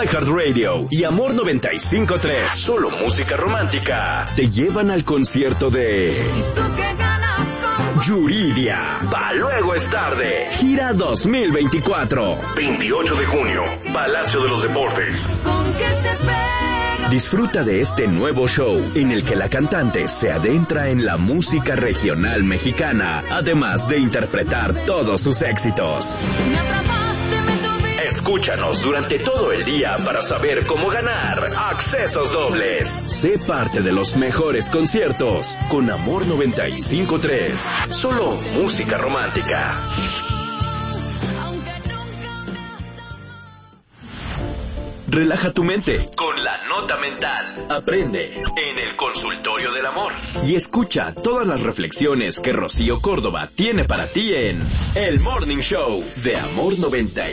iHeartRadio y Amor 95.3, solo música romántica, te llevan al concierto de Yuridia. Va luego es tarde. Gira 2024. 28 de junio, Palacio de los Deportes. Disfruta de este nuevo show en el que la cantante se adentra en la música regional mexicana, además de interpretar todos sus éxitos. Escúchanos durante todo el día para saber cómo ganar accesos dobles. Sé parte de los mejores conciertos con Amor 95.3. Solo música romántica. Relaja tu mente con la nota mental. Aprende en el consultorio del amor. Y escucha todas las reflexiones que Rocío Córdoba tiene para ti en El Morning Show de Amor 95.3.